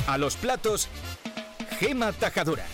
A los platos, Gema Tajadura.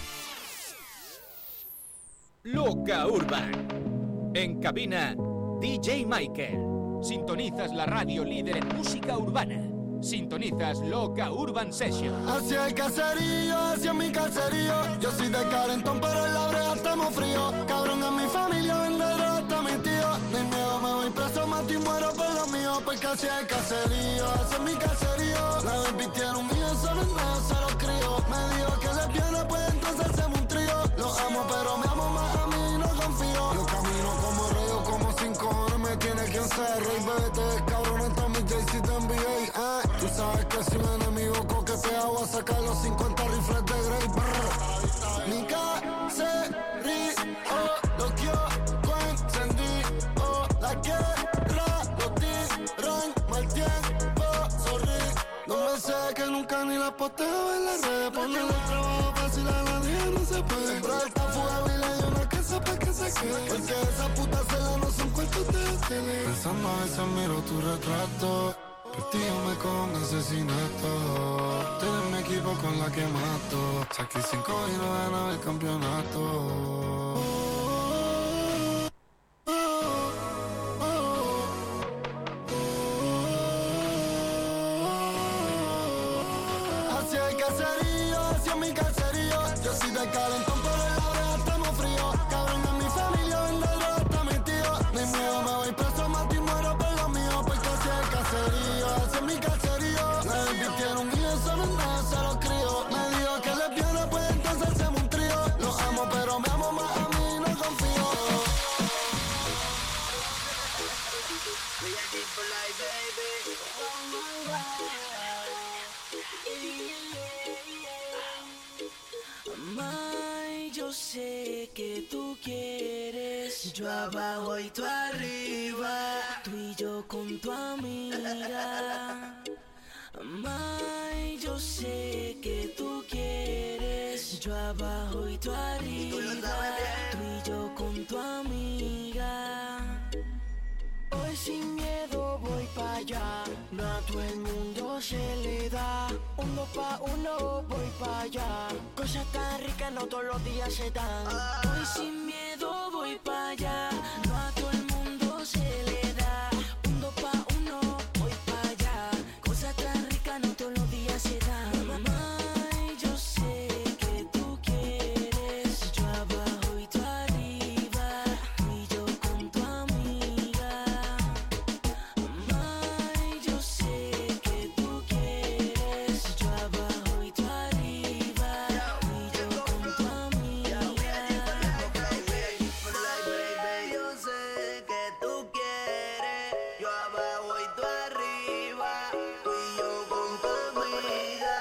Loca Urban. En cabina, DJ Michael. Sintonizas la radio líder en música urbana. Sintonizas Loca Urban Session. Hacia el caserío, hacia mi caserío. Yo soy de Calentón, pero en la brea estamos fríos. Cabrón, a mi familia vendedor hasta mi tío. Ni miedo, me voy preso, mato y muero por lo mío. Porque hacia el caserío, hacia mi caserío. La baby tiene un millón, solo en nada se los crío. Me dijo que lesbiana, pues entonces hacemos un trío. Los amo, pero me amo más a mí, no confío. Yo camino como rey, como 5 horas me tiene quien ser rey. Vete, cabrón, esto mi Jay-Z de NBA, Tú sabes que si un enemigo coquetea voy a sacar los 50 rifles de Grey. Mi caserío, lo quiero encendido. La guerra, los tiran mal tiempo, sorry. No me sé que nunca ni la posteo en las redes. Poner el trabajo fácil a la día no se puede. Pero esta fuga y le dio una casa pa' que se quede. Porque esa puta cela no son cuartos de tele. Pensando a veces miro tu retrato. Por ti yo me cojo un asesinato. Tú eres mi equipo con la que mato. Saqué 5 y no ganaba el campeonato. Hacia el caserío, hacia mi caserío. Yo soy de Calentón, pero en la brea estamos fríos. Cabrón, en mi familia vendedor hasta mi tío. Ni miedo, me voy preso, mato y muero por lo mío. Porque hacia el caserío, hacia mi caserío. La baby tiene un millón, solo en nada se los crío. Me dijo que lesbiana, pues entonces hacemos un trío. Los amo, pero me amo más a mí, no confío. May, yo sé que tú quieres, yo abajo y tú arriba, tú y yo con tu amiga. May, yo sé que tú quieres, yo abajo y tú arriba, tú y yo con tu amiga. Hoy sin miedo voy pa' allá, no a todo el mundo se le da. 1 pa' 1 voy pa' allá, cosas tan ricas no todos los días se dan. Hoy sin miedo voy pa' allá, no a todo el mundo se le da. 1 pa' 1 voy pa' allá, cosas tan ricas no todos los días se dan. Mamá, yo sé que tú quieres, yo abajo y tú arriba, tú y yo con tu amiga. Mamá, yo sé que tú quieres, yo abajo y tú arriba, tú y yo con tu amiga. Yo sé que tú quieres, yo abajo y tú arriba, tú y yo con tu amiga.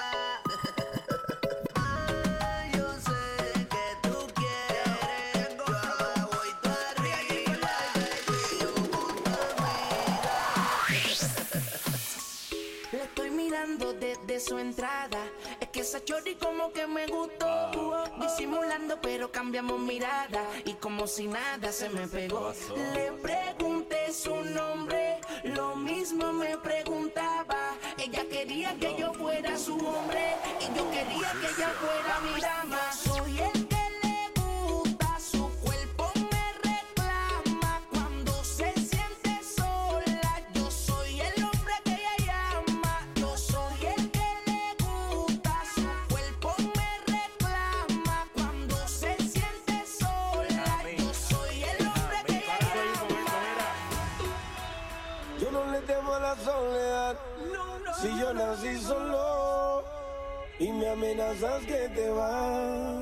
Yo sé que tú quieres, yo abajo y tú arriba, tú y yo con tu amiga. La estoy mirando desde su entrada. Es que esa chori como que me gustó. Disimulando pero cambiamos mirada. Y como si nada se me pegó. Le pregunté su nombre, lo mismo me preguntaba. Ella quería que yo fuera su hombre y yo quería que ella fuera mi dama. Soy el que le gusta, su cuerpo me reclama cuando se siente sola. Yo soy el hombre que ella llama. Yo soy el que le gusta, su cuerpo me reclama cuando se siente sola. Yo soy el hombre que ella llama. Yo no le temo a la soledad. Si yo nací solo y me amenazas que te vas.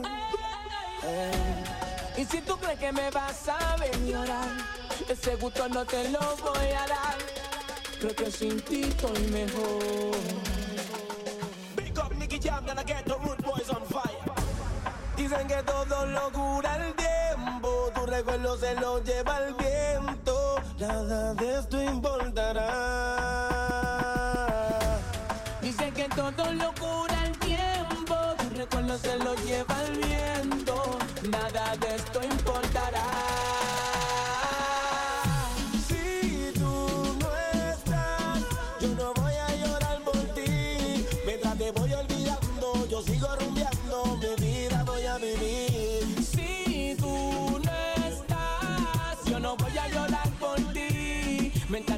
Y si tú crees que me vas a ver llorar, ese gusto no te lo voy a dar. Creo que sin ti estoy mejor. Big up Nicky Jam, gonna get the Rude Boys on fire. Dicen que todo lo cura el tiempo, tu recuerdo se lo lleva el viento. Nada de esto importará. Dicen que todo lo cura el tiempo, tu recuerdo se lo lleva el viento. Nada de esto importará. Si tú no estás, yo no voy a llorar por ti. Mientras te voy olvidando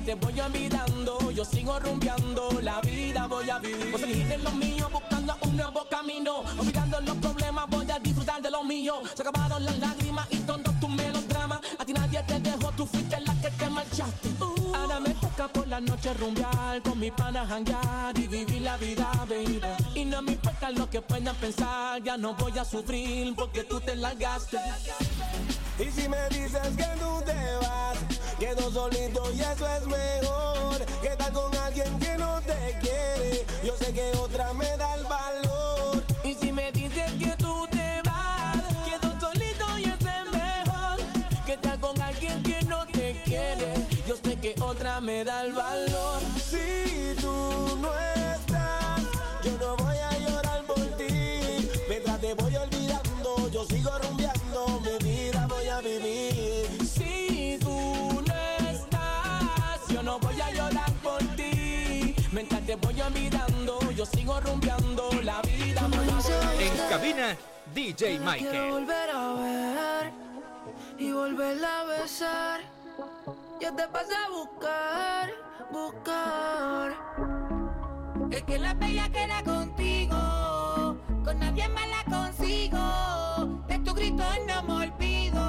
te voy olvidando, yo sigo rumbeando, la vida voy a vivir. Voy a seguir en lo mío, buscando un nuevo camino. Olvidando los problemas, voy a disfrutar de lo mío. Se acabaron las lágrimas y todos tus melodramas. A ti nadie te dejó, tú fuiste la que te marchaste. Ahora me toca por la noche rumbear, con mi pana janguear y vivir la vida, baby. Y no me importa lo que puedan pensar, ya no voy a sufrir porque tú te largaste. Y si me dices que tú te vas, quedo solito y eso es mejor que estar con alguien que no te quiere. Yo sé que otra me da el valor. Y si me dices que tú te vas, quedo solito y eso es mejor que estar con alguien que no te quiere. Yo sé que otra me da el valor. Si tú no estás, yo no voy a llorar por ti. Mientras te voy olvidando, yo sigo rumbeando, mi vida voy a vivir. Si tú no estás, yo no voy a llorar por ti. Mientras te voy olvidando, yo sigo rumbeando, la vida voy a vivir. En cabina, DJ Michael. Quiero volver a ver y volverla a besar. Yo te pasé a buscar, buscar. Es que la bella queda contigo, con nadie más la consigo. De tu grito no me olvido.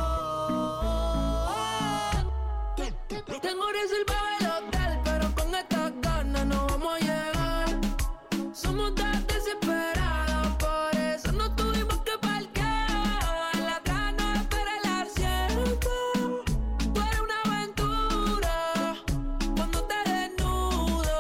Tengo reservado el hotel, pero con estas ganas no vamos a llegar. Somos tan desesperados, por eso no tuvimos que parquear. La gana espera el asiento. Tú eres una aventura cuando te desnudas.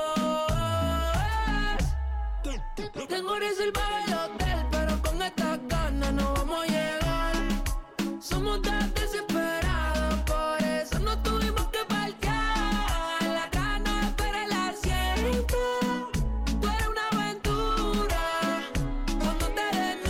Tengo reservado el hotel, pero con estas ganas no vamos a llegar. Somos tan desesperados, por eso no tuvimos que parquear. La gana espera el asiento. Tú eres una aventura cuando te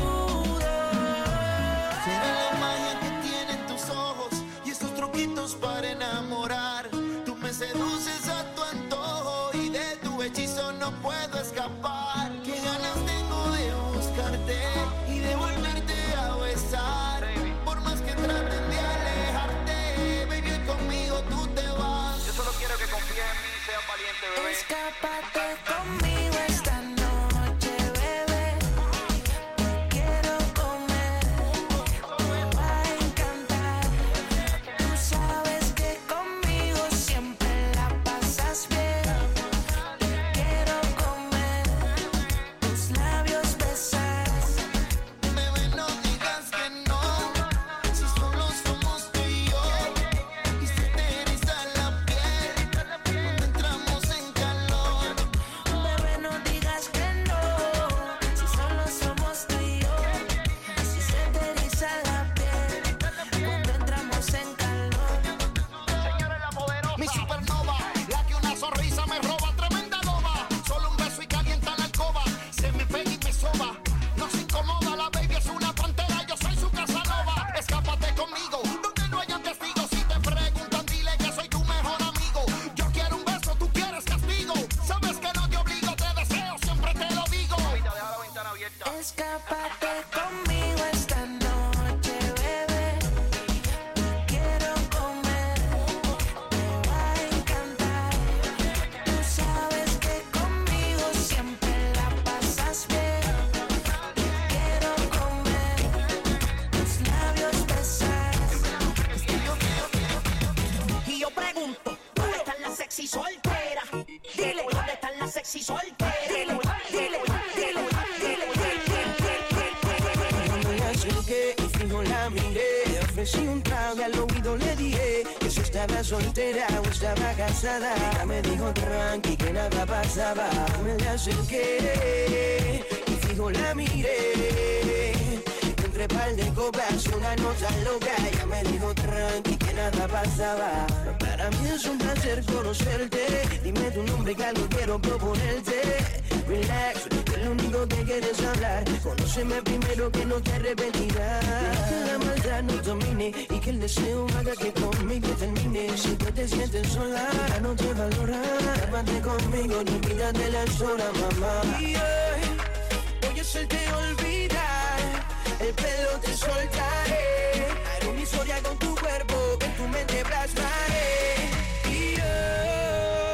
desnudas. Será la magia que tienen tus ojos y esos truquitos para enamorar. Tú me seduces a tu antojo y de tu hechizo no puedo escapar. Qué ganas tengo de buscarte y de volverte a besar. Por más que traten de alejarte, baby, hoy conmigo tú te vas. Yo solo quiero que confíes en mí y seas valiente, bebé. Escápate conmigo esta noche, bebé. Te quiero comer, me va a encantar. Tú sabes que conmigo siempre la pasas bien. Te quiero comer, tus labios besar. Bebé, no digas que no, si solo somos tú y yo. Y se te eriza la piel cuando entramos en calor. Bebé, no digas que no, si solo somos tú y yo. Si se te eriza la piel cuando entramos en calor. Señores, la poderosa. Mi supernova, la que una sonrisa me roba, tremenda loba. Solo un beso y calienta la alcoba. Se me pega y me soba. No se incomoda, la baby es una pantera, yo soy su Casanova. Escápate conmigo, donde no hayan testigos. Si te preguntan, dile que soy tu mejor amigo. Yo quiero un beso, tú quieres castigo. Sabes que no te obligo, te deseo, siempre te lo digo. Ahorita deja la ventana abierta. Escápate conmigo esta noche, bebé. Te quiero comer, me va a encantar. Tú sabes que conmigo siempre la pasas bien. Te quiero comer, tus labios besar. Y yo pregunto, ¿dónde están las sexy solteras? Dile, ¿dónde están las sexy solteras? Dile, dile, dile, dile, Cuando me acerqué y fijo la miré, le ofrecí un trago y al oído le dije que si estaba soltera o estaba casada. Ella me dijo tranqui que nada pasaba. Me le acerqué y fijo la miré. Entre par de copas, una nota loca. Ella me dijo tranqui que nada pasaba. Para mí es un placer conocerte. Dime tu nombre que algo quiero proponerte. Relax, que lo único que quieres hablar. Conóceme primero que no te arrepentirás. Que la maldad no domine y que el deseo haga que conmigo termine. Si tú te sientes sola, no te valora. Llévate conmigo, no olvídate las horas, mamá. Y hoy voy a hacerte olvidar. El pelo te soltaré. Haré una historia con tu cuerpo que en tu mente plasmaré. Y hoy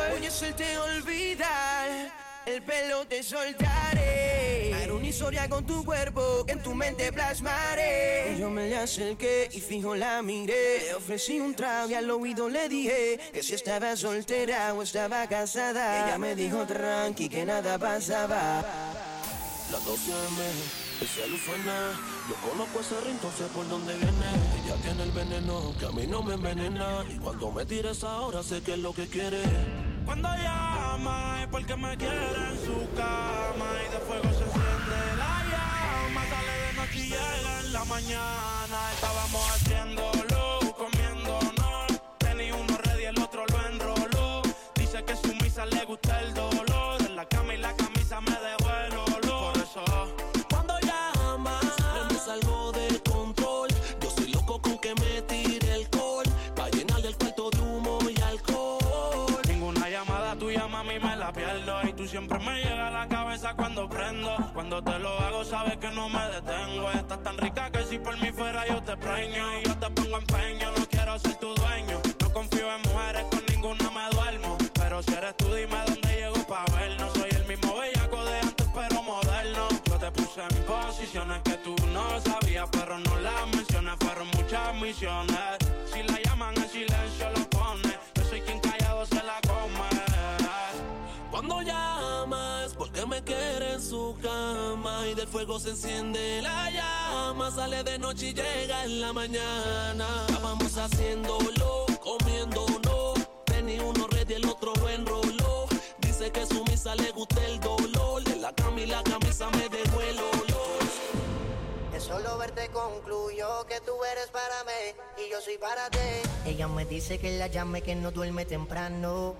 el pelo te soltaré. Haré una historia con tu cuerpo que en tu mente plasmaré. Yo me le acerqué y fijo la miré. Le ofrecí un trago y al oído le dije que si estaba soltera o estaba casada. Ella me dijo tranqui que nada pasaba. Las 12 m, el celu suena. Yo conozco ese ritmo, sé por dónde viene. Ella tiene el veneno que a mí no me envenena. Y cuando me tires ahora sé que es lo que quiere. Cuando llama es porque me quiere en su cama. Y de fuego se enciende la llama. Sale de noche y llega en la mañana. Estábamos haciéndolo, comiéndonos. Tenía uno ready, el otro lo enroló. Dice que sumisa le gusta el dolor. En la cama y la camisa me dejó el olor. Por eso cuando llama me salgo del control. Yo soy loco con que me tire el col. Pa' llenarle el cuarto de humo y alcohol. Ninguna llamada tuya, mami, me la pierdo. Y tú siempre me llegas a la cabeza cuando prendo. Cuando te lo hago, sabes que no me detengo. Estás tan rica que si por mí fuera yo te preño. Y yo te pongo empeño, no quiero ser tu dueño. No confío en mujeres, con ninguna me duermo. Pero si eres tú, dime dónde llego pa' ver. No soy el mismo bellaco de antes, pero moderno. Yo te puse en posiciones que tú no sabías, pero no las mencioné. Fueron muchas misiones. Si la llaman en silencio, lo pone. Yo soy quien callado se la come. Cuando llamas, porque me quiere en su cama. Y del fuego se enciende la llama. Sale de noche y llega en la mañana. Estábamos haciéndolo, comiéndonos. Tenía uno ready, el otro lo enroló. Dice que su misa le gusta el dolor. De la cama y la camisa me dejó el olor. De solo verte concluyo que tú eres para mí y yo soy para ti. Ella me dice que la llame, que no duerme temprano.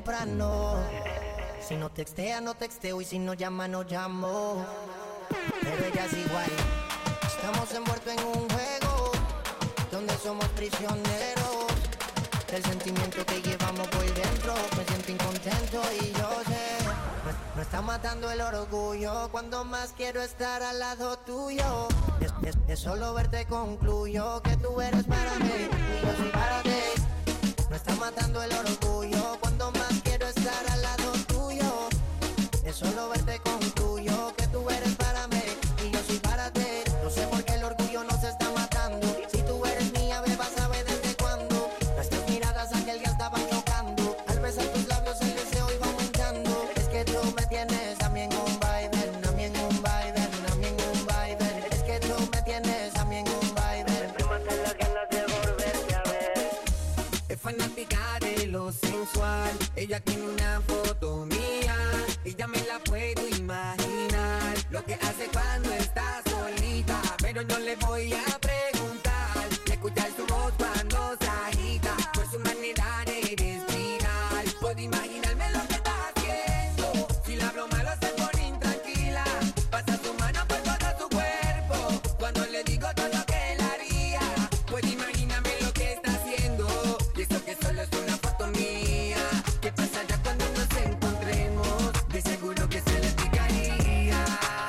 Si no textea, no texteo. Y si no llama, no llamo. Pero ella es igual. Estamos envueltos en un juego donde somos prisioneros del sentimiento que llevamos por dentro. Me siento incontento y yo sé, me está matando el orgullo cuando más quiero estar al lado tuyo. De solo verte concluyo que tú eres para mí y yo soy para ti. Me está matando el orgullo cuando más quiero estar al lado tuyo. De solo verte concluyo que tú eres para mí y yo soy para ti. No sé por qué el orgullo nos está matando. Si tú eres mía, beba, sabe desde cuándo. Nuestras miradas aquel día estaban chocando. Al besar tus labios el deseo iba aumentando. Es que tú me tienes a mí en un baile, a mí en un baile, a mí en un baile. Es que tú me tienes a mí en un baile. Me matan las ganas de volverte a ver. Es fanática de lo sensual. Ella tiene una foto mía y ya me la puedo imaginar. Lo que hace cuando está solita, pero no le voy a preguntar. Escuchar su voz cuando se agita, por su manera de respirar. Puedo imaginarme lo que está haciendo. Si la hablo malo se pone intranquila. Pasa su mano por todo su cuerpo cuando le digo todo lo que él haría. Puedo imaginarme lo que está haciendo. Y eso que solo es una foto mía. ¿Qué pasará cuando nos encontremos? De seguro que se le picaría.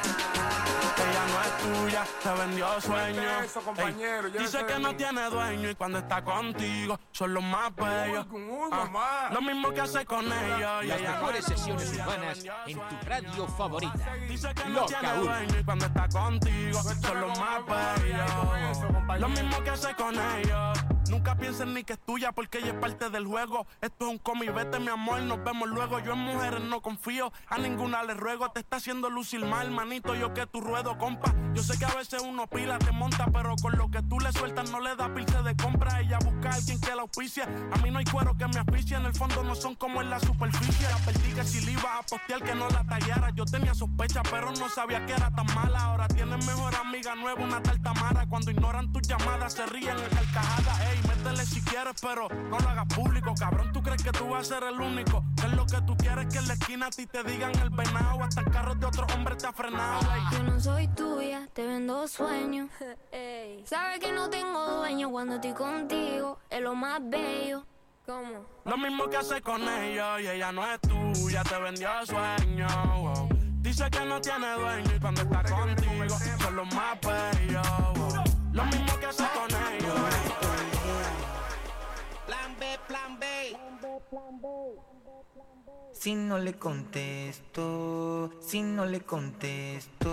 Ella no es tuya, te vendió sueños. Eso, compañero, Ey, dice que no tiene dueño y cuando está contigo son los más bellos. Lo mismo que hace con ellos. Las mejores sesiones urbanas en tu radio favorita. Dice que no Loca tiene Urban. dueño y cuando está contigo son los más bellos. Lo mismo que hace con ellos. Nunca piensen ni que es tuya porque ella es parte del juego. Esto es un cómic, vete mi amor, nos vemos luego. Yo en mujeres no confío, a ninguna le ruego. Te está haciendo lucir mal, manito, yo que tu ruedo, compa. Yo sé que a veces uno pila, te monta, pero con lo que tú le sueltas no le da pilce de compra. Ella busca a alguien que la auspicie. A mí no hay cuero que me asfixie, en el fondo no son como en la superficie. Advertí que si le iba a postear que no la tallara. Yo tenía sospecha, pero no sabía que era tan mala. Ahora tienes mejor amiga nueva, una tal Tamara. Cuando ignoran tus llamadas se ríen en carcajadas. Ey, métele si quieres, pero no lo hagas público. Cabrón, ¿tú crees que tú vas a ser el único? ¿Qué es lo que tú quieres? Que en la esquina a ti te digan el venado. Hasta el carro de otro hombre te ha frenado. Ey. Yo no soy tuya, te vendo sueños. Sabes que no tengo dueño cuando estoy contigo. Es lo más bello. ¿Cómo? Lo mismo que hace con ellos y ella no es tuya, te vendió sueños. Wow. Dice que no tiene dueño y cuando está contigo son los más bellos. Wow. Lo mismo que hace con ellos. Plan B, plan B. Si no le contesto, si no le contesto,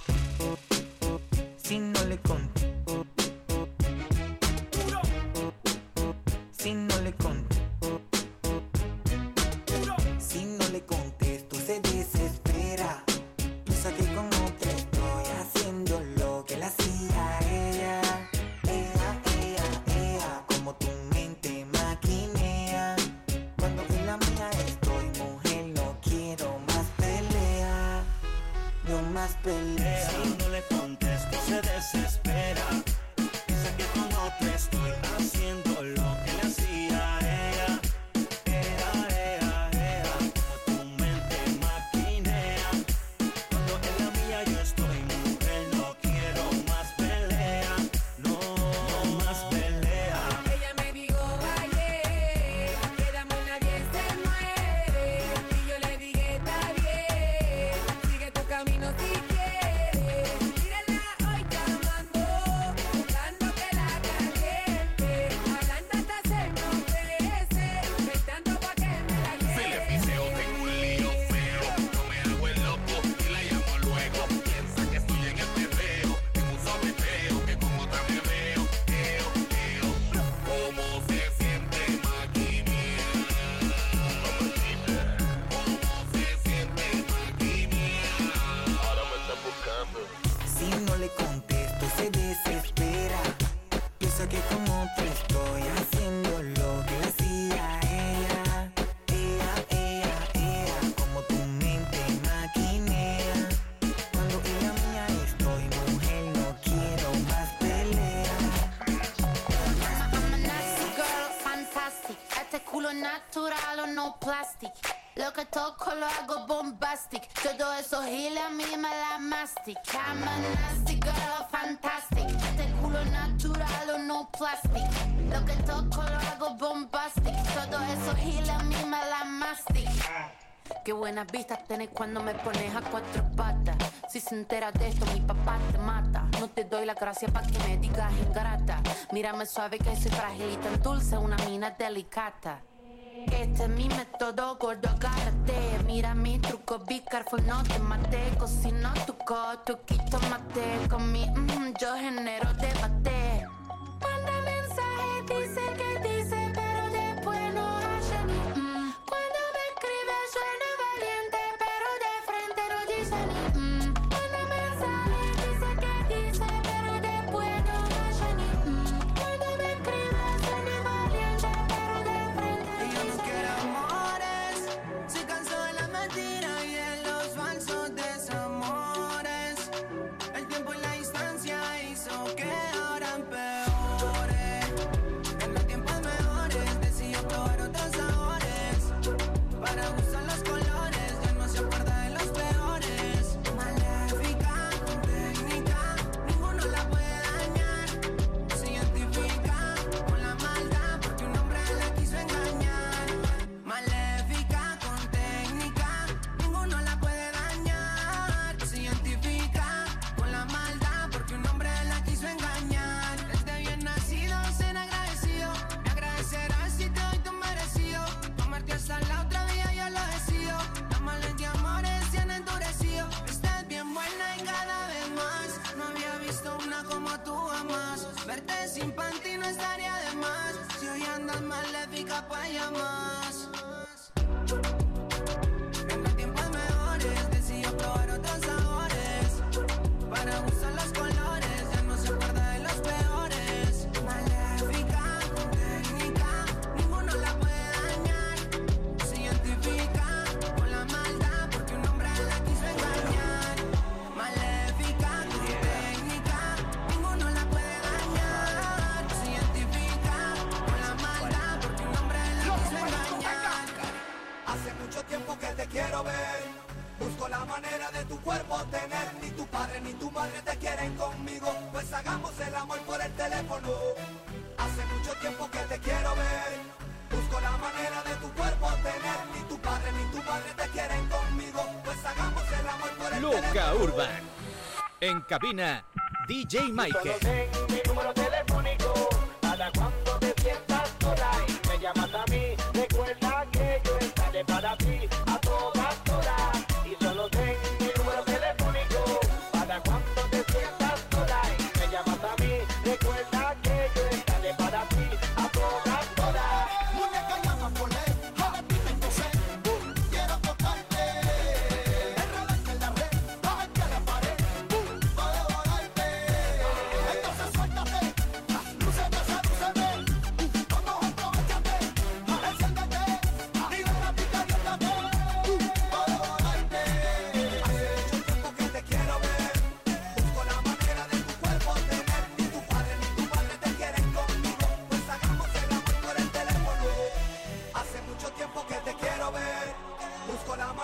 si no le contesto, si no le contesto, si no le contesto, se desespera. Piensa que con otra estoy haciendo lo que le hacía a ella. Como tu mente maquinea. Cuando en la mía estoy, mujer, no quiero más pelea. No más pelea. Si no le contesto, se desespera. Piensa que con otro estoy haciendo lo que le hacía a ella. Como tu mente maquinea. Cuando en la mía yo estoy, mujer, no quiero más pelea. No más pelea. Ella me dijo ayer que dame una 10-9 y yo le dije está bien, sigue tu camino si quieres. Mírala hoy llamando, buscando que la caliente, hablando hasta hacernos veces, gritando pa' que me la lleve. Si le piseo tengo un lío feo, no me hago el loco y la llamo luego. Piensa que estoy en el perreo, en un sobeteo, que con otra me veo. ¿Cómo se siente maquinea? ¿Cómo se siente maquinea? Ahora me está buscando. Si no le contesto, se desespera. Piensa que con otro estoy haciendo lo que le hacía a ella. Como tu mente maquinea. Cuando en la mía estoy, mujer, no quiero más pelea. I'm a nasty girl, fantastic. Este culo natural o no plastic. Lo que toco lo hago bombastic. Todo eso gile a mí me la mastic. I'm a nasty girl, fantastic. Este culo natural o no plastic. Lo que toco lo hago bombastic. Todo eso gile a mí me la mastic. Qué buenas vistas tenés cuando me pones a cuatro patas. Si se entera de esto, mi papá te mata. No te doy la gracia pa' que me digas ingrata. Mírame suave que soy frágil y tan dulce, una mina delicata. Este es mi método, gordo, agárrate. Mira mi truco, be careful, no te mate. Cocino tu truquito mate. Con mi yo genero debate. Manda mensaje, dice que dice, pero después no hace ni Cuando me escribe suena valiente, pero de frente no dice ni Manda mensaje, dice que dice, pero después no hace ni Cuando me escribe suena valiente, pero de frente no Y yo no dice quiero amores, soy cansado de la mentira y de los falsos desamores. El tiempo y la distancia hizo que ahora empeore. En los tiempos mejores decidió probar otros sabores. Para gustar los colores, ya no se acuerda de los peores. Maléfica, con técnica, ninguno la puede dañar. Se identifica con la maldad porque un hombre la quiso engañar. Maléfica, con técnica, ninguno la puede dañar. Se identifica con la maldad porque un hombre la quiso engañar. Desde bien nacido, ser agradecido. Me agradecerás si te doy tu merecido. Amarte hasta la otra vida yo lo decido. Las malas de amores se han endurecido. Estás bien buena y cada vez más. No había visto una como tú jamás. Verte sin panty no estaría de más. Si hoy andas maléfica pa' allá más. En los tiempos mejores decidió probar otros sabores. Para gustar los colores, ya no se acuerda de los peores. Maléfica, con técnica, ninguno la puede dañar. Se identifica con la maldad porque un hombre la quiso engañar. Maléfica, con técnica, ninguno la puede dañar. Se identifica con la maldad porque un hombre la quiso engañar. Hace mucho tiempo que te quiero ver. Busco la manera de tu cuerpo tener. Ni tu padre ni tu madre te quieren conmigo. Pues hagamos el amor por el teléfono. Hace mucho tiempo que te quiero ver. Busco la manera de tu cuerpo tener. Ni tu padre ni tu madre te quieren conmigo. Pues hagamos el amor por el Loca teléfono. Urban. En cabina, DJ Michael. Ten mi número telefónico. Para cuando te sientas sola y me llamas a mí. Recuerda que yo estaré para ti.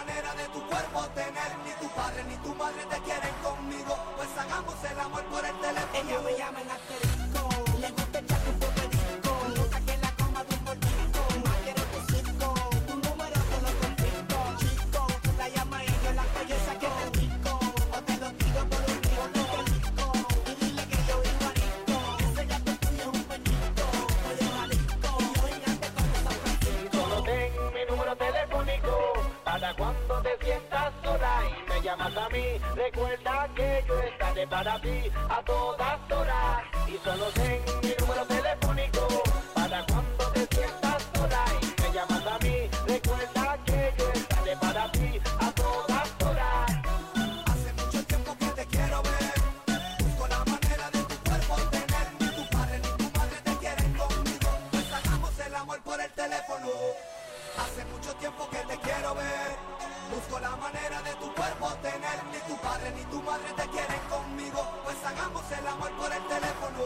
manera de tu cuerpo tener. Ni tu padre ni tu madre te quieren conmigo, pues hagamos el amor por el teléfono. Ella me llama en asterisco, le gusta echar un poco de disco, le gusta que la coma de un gordito, más quiere tu circo, tu número te lo confisco. Chico, tú la llamas y yo la belleza que te disco, o te lo tiro por un río de disco, y dile que yo vivo aristo, ese gato tuyo es un peñito, oye Jalisco, yo gigante como San Francisco. Solo ten mi número telefónico, para cuando te sientas sola y me llamas a mí, recuerda que yo estaré para ti a todas horas. Y solo ten mi número telefónico, para cuando te sientas sola y me llamas a mí, recuerda que yo estaré para ti a todas horas. Hace mucho tiempo que te quiero ver, busco la manera de tu cuerpo tener. Ni tu padre ni tu madre te quieren conmigo, pues hagamos el amor por el teléfono. Hace mucho tiempo que te quiero ver, busco la manera de tu cuerpo tener. Ni tu padre ni tu madre te quieren conmigo, pues hagamos el amor por el teléfono.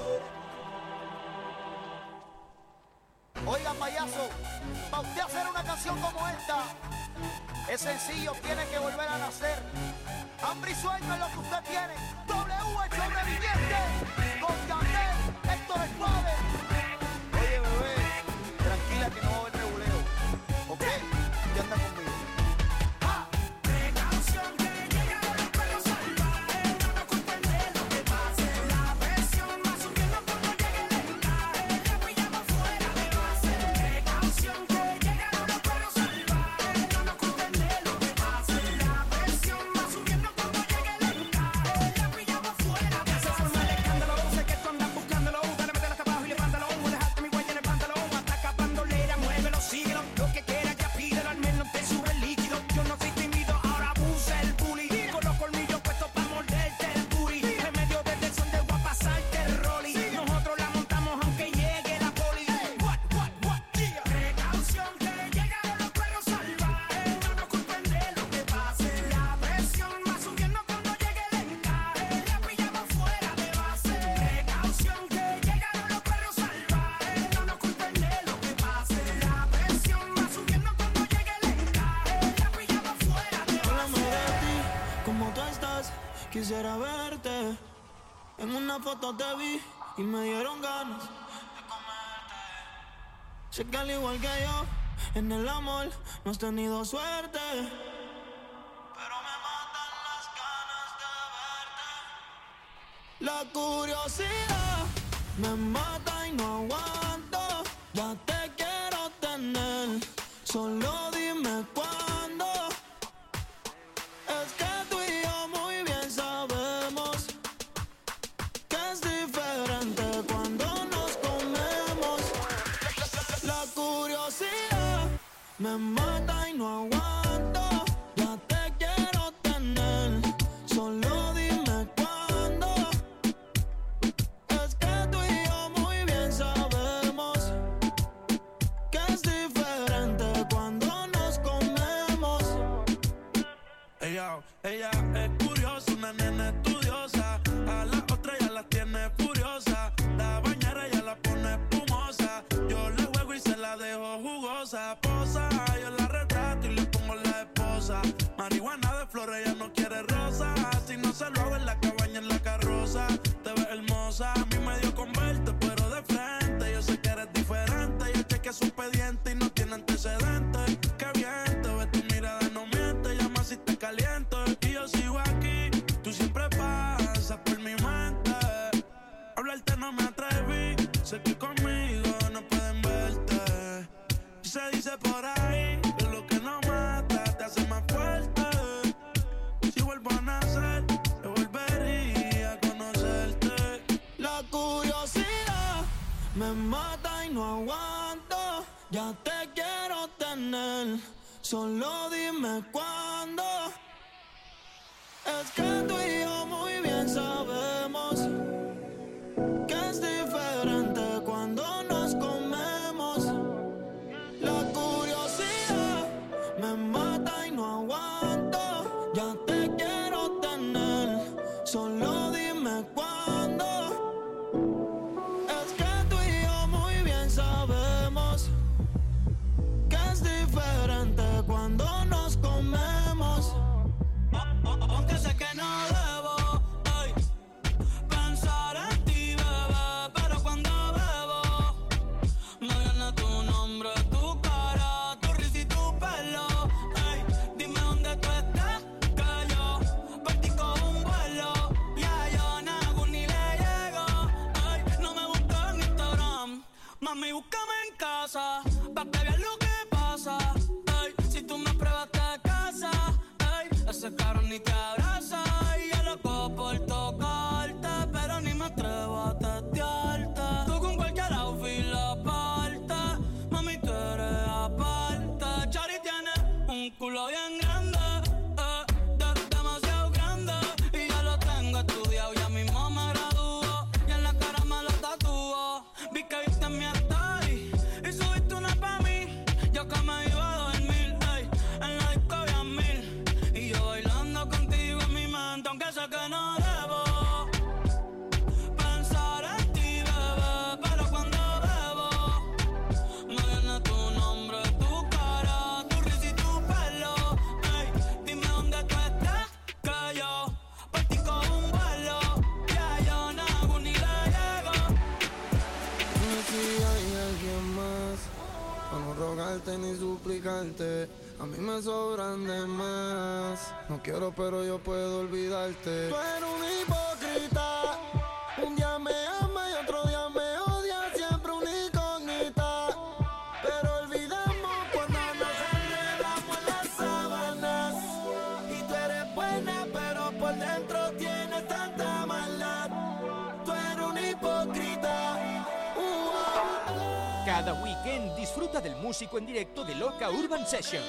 Oiga, payaso, para usted hacer una canción como esta, es sencillo, tiene que volver a nacer. Hambre y sueño es lo que usted tiene. W el sobreviviente, con Yandel, Héctor el Suave. Oye, bebé, tranquila que no va a haber reguleo, ¿ok? Ya anda conmigo. Precaución que llegaron los perros salvajes, no nos culpen de lo que pase. La presión va subiendo cuando llegue el encaje, la pillamos fuera de base. Precaución que llegaron los perros salvajes, no nos culpen de lo que pase. La presión va subiendo cuando llegue el encaje, la pillamos fuera de base. Se forma el escándalo, sé que tú andas buscándolo, dale, mételo hasta abajo y levántalo, dejarte mi huella en el pantalón, ataca bandolera, muévelo, síguelo, lo que quieras ya pídelo, al menos te sube el líquido. Yo no soy tímido, ahora abusa el bully, con los colmillos puestos pa' morderte el booty. En medio del desorden voy a pasarte el rolly, nosotros la montamos aunque llegue la poli. What, yeah. Precaución que llegaron los perros salvajes, no nos culpen de lo que pase. La presión va subiendo cuando llegue el encaje, la pillamos fuera de base. Precaución que llegaron los perros salvajes, no nos culpen de lo que pase. La presión va subiendo cuando llegue el encaje, la pillamos fuera de base. Háblame de ti, como tú estás, quisiera verte. En una foto te vi y me dieron ganas de comerte. Sé que al igual que yo, en el amor no has tenido suerte, pero me matan las ganas de verte. La curiosidad me mata y no aguanto, ya te quiero tener, solo dime cuándo. Es que tú y yo muy bien sabemos que es diferente cuando nos comemos. La curiosidad me mata y no aguanto, ya te quiero tener, solo dime cuándo. Es que tú y yo muy bien sabemos que es diferente cuando nos comemos. Ella es curiosa, una nena estudiosa, a la otra ya la tiene furiosa, la bañera ya la pone espumosa, yo le juego y se la dejo jugosa, posa, yo la retrato y le pongo la esposa, marihuana de flores, ella no quiere rosa, si no se lo hago en la cabaña, en la carroza, te ves hermosa, a mí me dio con verte, pero de frente, yo sé que eres diferente, yo chequeé su expediente y no tiene antecedentes, qué bien te ves, tu mirada no miente, llama si te caliento, y yo sigo aquí, tú siempre pasas por mi mente, hablarte no me atreví, sé que conmigo no pueden verte, y se dice por ahí, que lo que no mata te hace más fuerte, si vuelvo a nacer, yo volvería a conocerte. La curiosidad me mata y no aguanto, ya te quiero tener, solo dime cuándo. Es que tú y yo muy bien sabemos que es diferente cuando nos comemos. La curiosidad me mata y no aguanto, ya te quiero tener, solo dime cuándo. Es que tú y yo muy bien sabemos que es diferente cuando nos comemos. cabrón ni te abraza. Y yo loco por tocarte, pero ni me atrevo a testearte. Tú con cualquier outfit la parte, mami tú eres aparte. Chari tiene un culo bien grande, demasiado grande. Y ya lo tengo estudiado, ya mismo me graduó. Y en la cara me lo tatúo. Vi que viste mi story y subiste una pa' mí. Yo que me iba a dormir, ey, en la disco había 1000. Y yo bailando contigo en mi mente, aunque sé que no debo pensar en ti, bebé. Pero cuando bebo, me viene tu nombre, tu cara, tu risa y tu pelo. Ey, dime dónde tú estás, que yo por ti cojo un vuelo. Ya yo no hago ni le llego. Dime si hay alguien más, para no rogarte ni suplicarte. A mí me sobran de más. No quiero, pero yo puedo olvidarte. Tú eres un hipócrita. Un día me ama y otro día me odia. Siempre una incógnita. Pero olvidamos cuando nos enredamos en las sábanas. Y tú eres buena, pero por dentro tienes tanta maldad. Tú eres un hipócrita. Cada weekend disfruta del músico en directo de Loca Urban Sessions.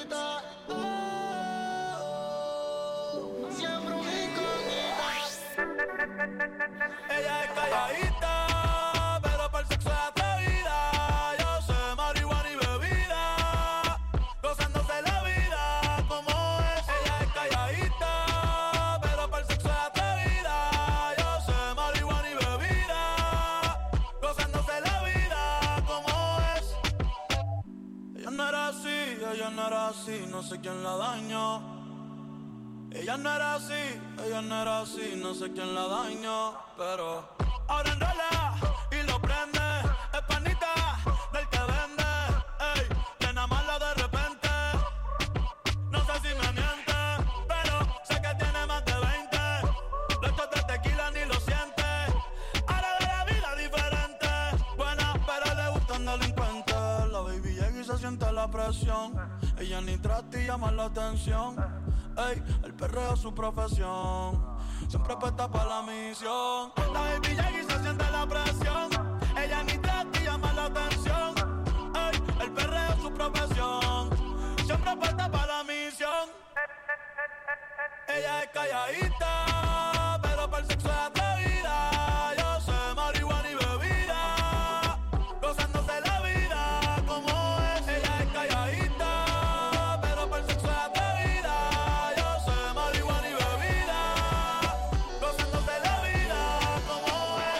Ella es calladita, pero para el sexo es atrevida. Yo sé marihuana y bebida, gozándose la vida como es. Ella es calladita, pero para el sexo es atrevida. Yo sé marihuana y bebida, gozándose la vida como es. Ella no era así, no sé quién la dañó. Ella no era así, no sé quién la dañó. Pero ahora enrola y lo prende. Es panita del que vende. Ey, que nada mala de repente. No sé si me miente, pero sé que tiene más de 20. Los shots de tequila ni lo siente. Ahora de la vida diferente. Buena, pero le gustan delincuentes. La baby llega y se siente la presión. Ella ni trata y llama la atención. Ey, el perreo es su profesión. Siempre apuesta para la misión. La baby llega y se siente la presión. Ella ni trata y llama la atención. Ey, el perreo es su profesión. Siempre apuesta para la misión. Ella es calladita, pero para el sexo es atrevida. Yo sé marihuana y bebida, gozándose la vida como es. Ella es calladita, pero para el sexo es atrevida. Yo sé marihuana y bebida, gozándose la vida como es.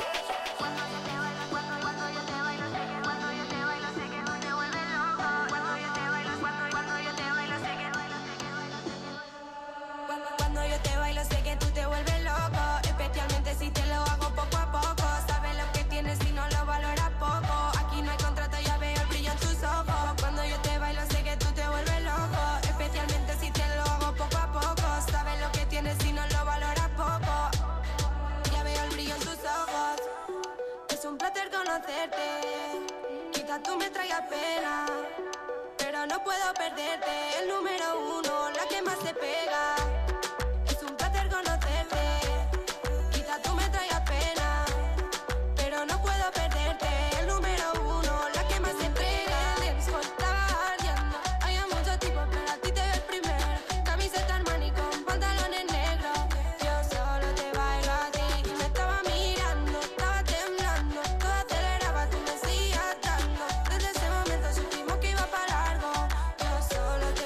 Cuando yo te bailo, sé que cuando yo te bailo, sé que tú te vuelves loco. Cuando yo te bailo, cuando yo te bailo, sé que cuando yo te bailo, sé que tú te vuelves loco. Especialmente si te lo hago poco a poco. Sabes lo que tienes y no lo valoras poco. Aquí no hay contrato, ya veo el brillo en tus ojos. Cuando yo te bailo, sé que tú te vuelves loco. Especialmente si te lo hago poco a poco. Sabes lo que tienes y no lo valoras poco. Ya veo el brillo en tus ojos. Es un placer conocerte. Quizás tú me traigas pena, pero no puedo perderte. El número uno, la que más se pega. Es un placer conocerte. Quizás tú me traigas pena, pero no puedo perderte. El número uno, la que más se pega. Estaba ardiendo, había muchos tipos, pero a ti te veo el primero. Camiseta Armani con pantalones negros. Yo solo te bailo a ti. Me estaba mirando, estaba temblando. Todo aceleraba, tú me seguías dando. Desde ese momento supimos que iba para largo. Yo solo te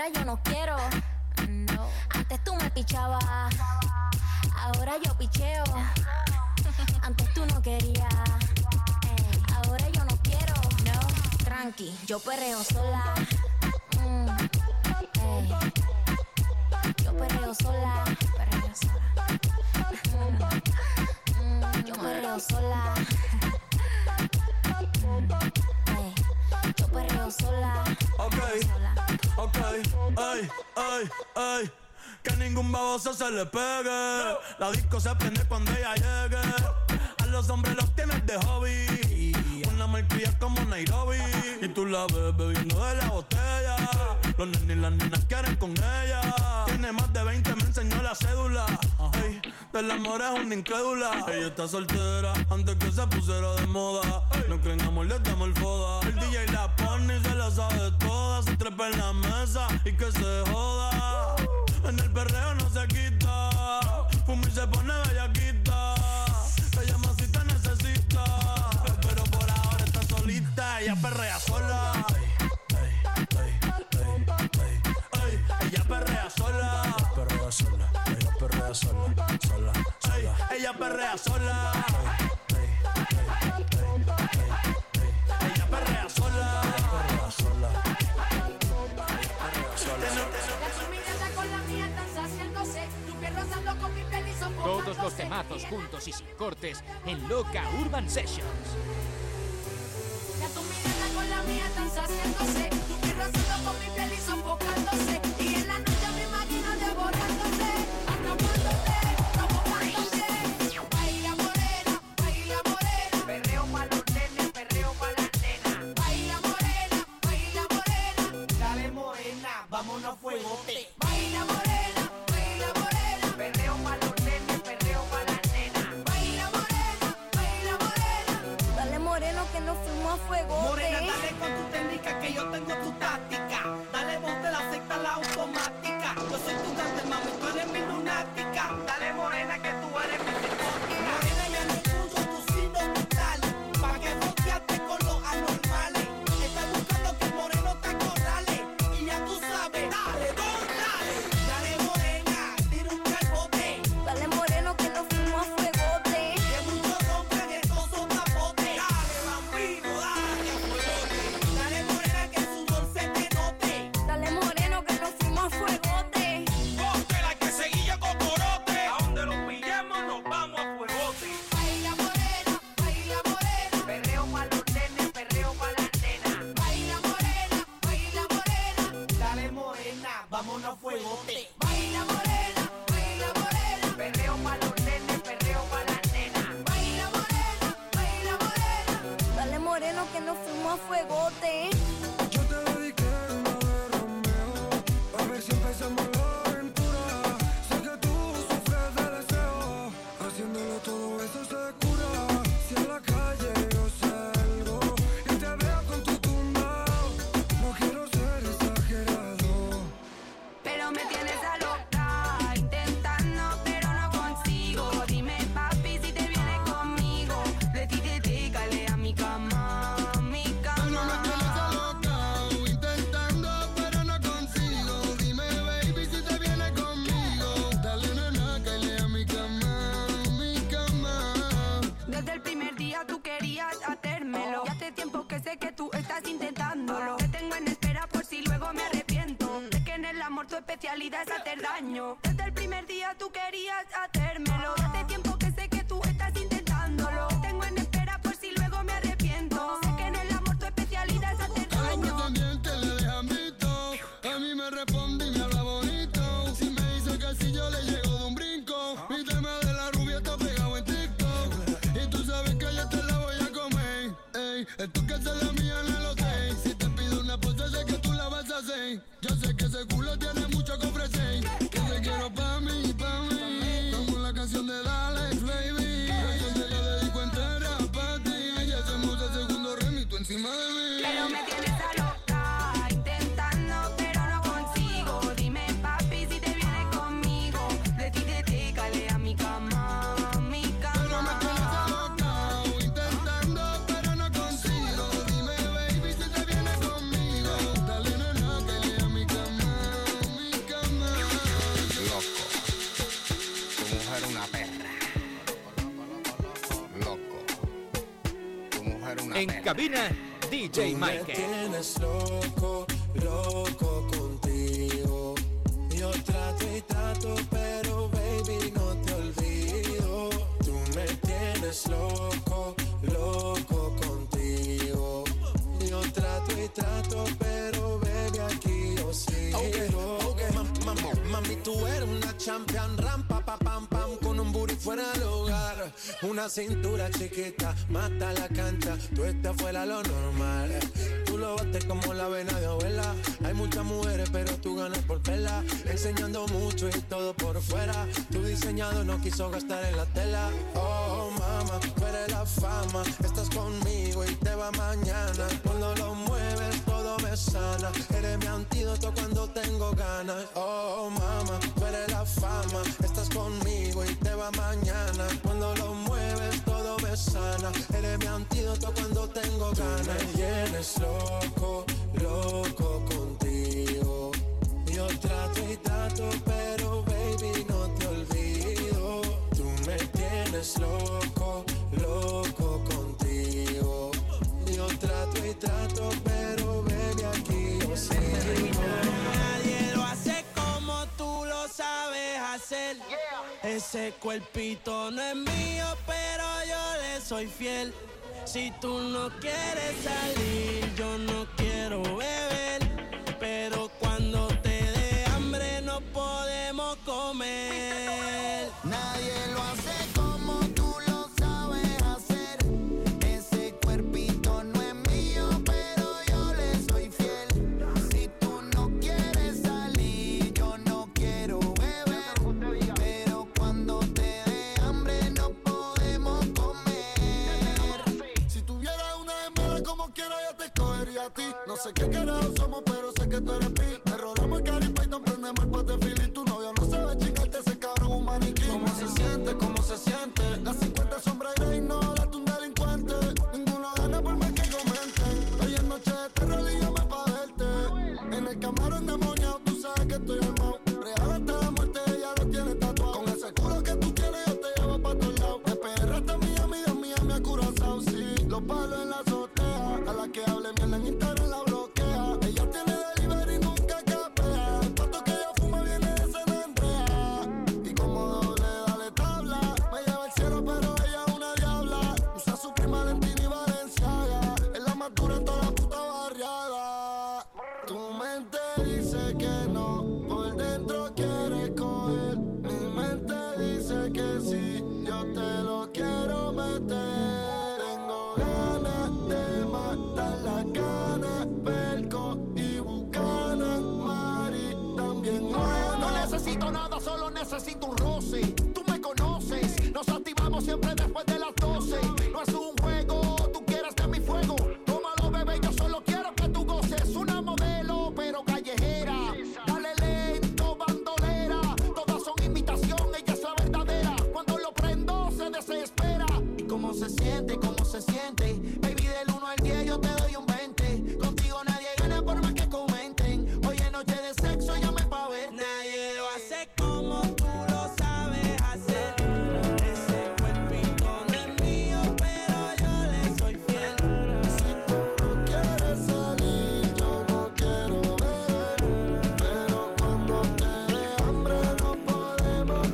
ahora yo no quiero. No. Antes tú me pichabas, ahora yo picheo. Antes tú no querías, ahora yo no quiero. No, tranqui, yo perreo sola. Yo perreo sola, perreo sola. Yo perreo sola. Yo perreo sola. Ok, ay. Que ningún baboso se le pegue. La disco se prende cuando ella llegue. A los hombres los tienes de hobby. Una malcria como Nairobi. Y tú la ves bebiendo de la botella. Los nenes y las nenas quieren con ella. Tiene más de 20, me enseñó la cédula. Ey, del amor es una incrédula. Ella está soltera antes que se pusiera de moda. No creen amor, le damos el foda. El DJ la pone y se la sabe toda. Se trepa en la mesa y que se joda. En el perreo no se quita. Fuma y se pone bellaquita. Ella más si te necesita. Pero por ahora está solita. Ella perrea sola. Ella perrea sola. Perrea sola. Ella perrea sola. Ella perrea sola. Ella perrea sola. Todos los temazos juntos y sin cortes en Loca Urban Sessions. Ya tu mirada con la mía están saciándose. Tu piel rozando con mi piel y sofocándose. Y en la noche me imagino devorándose, atrapándote, provocándote. Baila morena, perreo pa' los nenes, perreo pa' las nenas. Baila morena, dale morena, vámonos a fuegote. Baila morena, perreo pa' los nenes, perreo pa' las nenas. Baila morena, dale moreno que nos fuimos a fuego. morena, dale con tu técnica que yo tengo tu táctica. Dale vos de la secta la automática. Yo soy tu dante, mami, tú eres mi lunática. Dale morena que tú eres mi psicótica. Morena, ya no escucho tu signo vital. Pa' que bloqueaste con los anormales. Estás buscando que el moreno te acorrale. Y ya tú sabes, dale, dale. Dale morena, tira un calbote. Dale moreno que nos fuimos a fuegote. Que muchos rompen estos son capotes. Dale vampiro, dale a fuegote. Dale morena que el sudor se te note. Dale moreno que nos fuimos a fuegote. Ponte la que seguilla cocorote. A donde los pillemos nos vamos a fuegote. Baila morena, perreo pa' los nenes, perreo pa' las nenas. Baila morena, dale morena, vámonos a fuegote. Baila morena, perreo pa' los nenes, perreo pa' las nenas. Baila morena, Dale moreno que nos fuimos a fuegote. Yo te dediqué una de Romeo, a ver si empezamos la aventura. Sé que tú sufres de deseo, haciéndolo todo eso se cura. Si en la calle yo salgo y te veo con tu tumbao, no quiero ser exagerado, Pero me tienes a loca, intentando pero no consigo. Dime papi si te vienes conmigo. De ti te décale a mi cama, mi cama. No me tienes alocao, intentando pero no consigo. Dime baby si te vienes conmigo. Dale nena, cáele a mi cama, mi cama. Desde el primer día tú querías hacérmelo. Y hace tiempo que sé que tú estás intentándolo. Te tengo en espera por si luego me arrepiento. Sé que en el amor tu especialidad es hacer daño. Desde el primer día tú querías hacérmelo. Y hace tiempo que sé que tú estás intentándolo. Te tengo en espera por si luego me arrepiento. Sé que en el amor tu especialidad es hacer daño. También te le dejan visto. A mí me responde y me habla bonito. Si me dice que si yo le llego de un brinco. Mi tema de la rubia está pegado en TikTok. Y tú sabes que yo te la voy a comer. Ey, es tú que se la mía en el hotel. Si te pido una pose sé que tú la vas a hacer. Yo sé que ese culo tiene mucho que ofrecer. Que te quiero pa' mí, pa' mí. Como la canción de Alex, baby. Yo te la dedico entera pa' ti. Y hacemos el segundo remito encima de mí. Pero me tienes a loca, intentando pero no consigo. Dime papi si te vienes conmigo. De ti te décale a mi cama, mi Pero me tienes cama. alocao, intentando pero no consigo. Dime baby si te vienes conmigo. Dale nena, cáele a mi En cabina, DJ Tú me Michael. tienes loco, loco contigo. Yo trato y trato, pero baby no te olvido. Tú me tienes loco, loco contigo. Yo trato y trato, pero baby aquí yo sigo. Mami, tú eres una champion, rampa, pa, pam, pam, con un booty fuera del hogar. Una cintura chiquita, mata la cancha, tú estás fuera lo normal. Tú lo bates como la vena de abuela. Hay muchas mujeres, pero tú ganas por tela. Enseñando mucho y todo por fuera. Tu diseñado no quiso gastar en la tela. Oh, mama, tú eres la fama. Estás conmigo y te va mañana. Cuando lo mueves, todo me sana. Eres mi antídoto cuando tengo ganas. Oh, mama, tú eres la fama. Estás conmigo y te va mañana. Cuando lo mueves, todo me sana. Eres mi antídoto cuando tengo ganas. Me tienes loco, loco contigo. Yo trato y trato, pero baby no te olvido. Tú me tienes loco, loco contigo. Yo trato y trato, pero baby aquí yo sigo. Nadie lo hace como tú lo sabes hacer. Ese cuerpito no es mío, pero yo le soy fiel. Si tú no quieres salir, yo no quiero beber. Pero cuando te dé hambre no podemos comer. Nadie lo hace como tú lo sabes hacer. Ese cuerpito no es mío, pero yo le soy fiel. Si tú no quieres salir, yo no quiero beber. Pero cuando te dé hambre no podemos comer. Si tuviera una gemela como quiera yo te escogería a ti. No sé qué carajo somos, pero sé que tú eres pi. Te rodamos el Caribe y te prendemos el potefil. Y tu novio no sabe chingarte ese cabrón un maniquí. ¿Cómo se siente? ¿Cómo se siente? Las 50 sombras y no, date un delincuente. Ninguno gana por más que comenten. Hoy es noche de terror y llama pa' verte. En el camarón demoniado, tú sabes que estoy armado. Real hasta la muerte, ella lo tiene tatuado. Con ese culo que tú tienes, yo te llevo pa' todos lados. De PR hasta Miami, de Miami a Curazao, sí. Los palos en la azotea, a la que hable mierda en Instagram la bloquea. Ella tiene delivery y nunca capea. El pato que ella fuma viene de San Andrea. Y como doble dale tabla, me lleva al cielo pero ella es una diabla. Usa su prima Valentina y Valenciaga. Es la más dura en toda la puta barriada. Tu mente dice que no, por dentro quieres coger. Mi mente dice que sí, yo te lo quiero meter. Tengo ganas de matar las ganas, Perco y Buchanan, Mari también. No necesito nada, solo necesito un roce. Tú me conoces, nos activamos siempre después de las 12. No es un juego, tú quieres de mi fuego. Tómalo, bebé, yo solo quiero que tú goces. Una modelo, pero callejera. Dale lento, bandolera. Todas son imitación, ella es la verdadera. Cuando lo prendo, se desespera. ¿Y cómo se siente? ¿Cómo se siente? Baby, del 1 al 10 yo te doy un 20. Contigo nadie gana por más que comenten. Hoy es noche de sexo, llame pa' verte. Nadie lo hace como tú lo sabes hacer. Ese cuerpito no es mío, pero yo le soy fiel. Si tú no quieres salir, yo no quiero beber. Pero cuando te dé hambre no podemos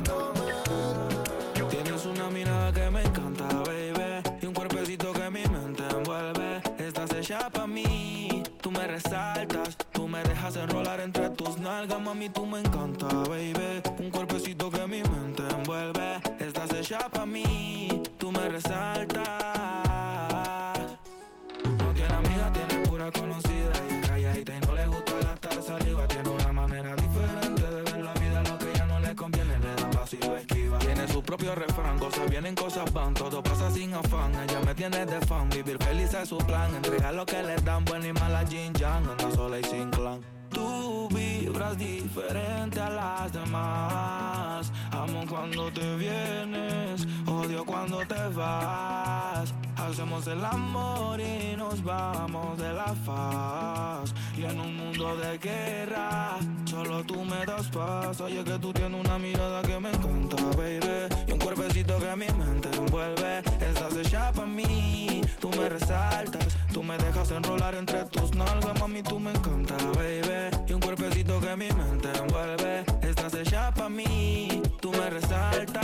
comer. Tienes una mirada que me encanta, baby, y un cuerpecito que mi mente envuelve. Estás hecha pa' mí, tú me resaltas, tú me dejas enrolar entre tus nalgas, mami, tú me encanta, baby. Un cuerpecito que mi mente envuelve. Estás hecha pa' mí, tú me resaltas. No tiene amiga, tiene pura conocida y calladita y no le gusta gastar saliva. Tiene una manera diferente de ver la vida, lo que ya no le conviene le da pasivo esquiva. Tiene su propio refrán, cosas vienen, cosas van, todo pasa sin afán. Ella me tiene de fan, vivir feliz es su plan. Entregar lo que le dan, buena y mala Jin Yang, anda sola y sin clan. Tú vibras diferente a las demás. Amo cuando te vienes, odio cuando te vas. Hacemos el amor y nos vamos de la faz. Y en un mundo de guerra, solo tú me das paz. Oye que tú tienes una mirada que me encanta, baby, y un cuerpecito que mi mente envuelve. Estás hecha pa' mí, tú me resaltas. Tú me dejas enrolar entre tus nalgas, mami, tú me encanta, baby. Y un cuerpecito que mi mente envuelve. Estás hecha pa' mí, tú me resaltas.